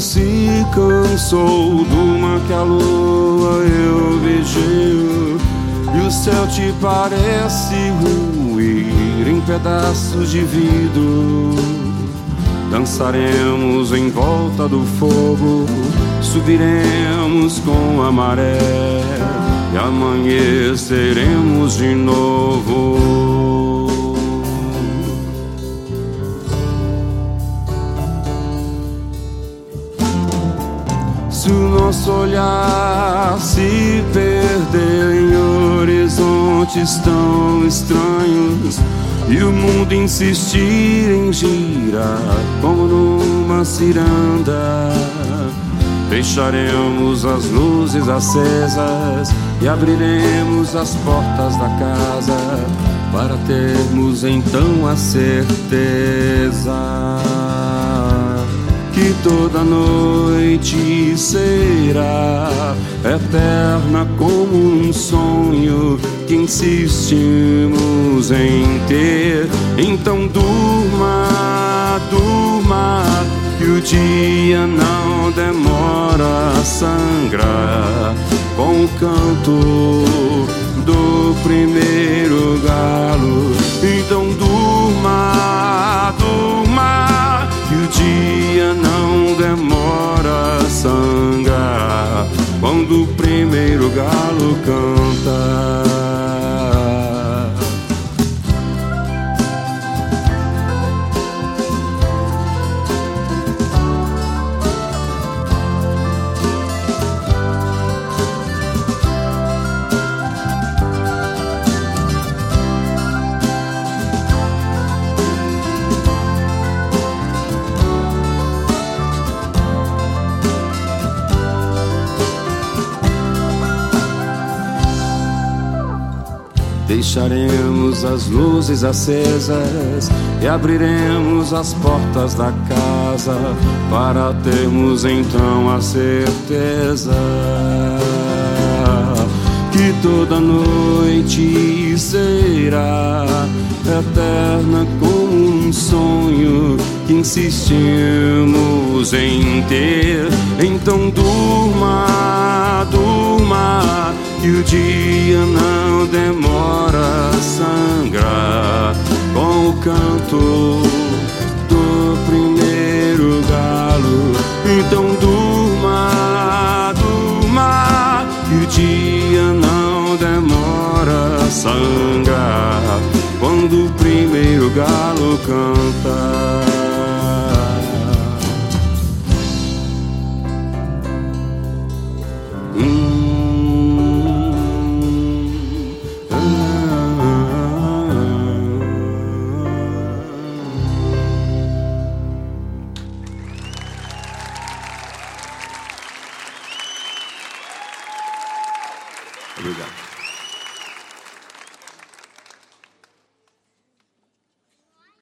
se cansou do mar que a lua eu vigio, e o céu te parece ruir em pedaços de vidro. Dançaremos em volta do fogo, subiremos com a maré e amanheceremos de novo. Se o nosso olhar se perder em horizontes tão estranhos e o mundo insistir em girar como numa ciranda, deixaremos as luzes acesas e abriremos as portas da casa para termos então a certeza que toda noite será eterna como um sonho que insistimos em ter. Então durma, durma, que o dia não demora a sangrar com o canto do primeiro galo. Então durma, durma, que o dia não demora a sangrar quando o primeiro galo canta. Deixaremos as luzes acesas e abriremos as portas da casa para termos então a certeza que toda noite será eterna como um sonho que insistimos em ter. Então durma, durma, que o dia não demora a sangrar com o canto do primeiro galo. Então durma, durma, que o dia não demora a sangrar quando o primeiro galo canta. Obrigado.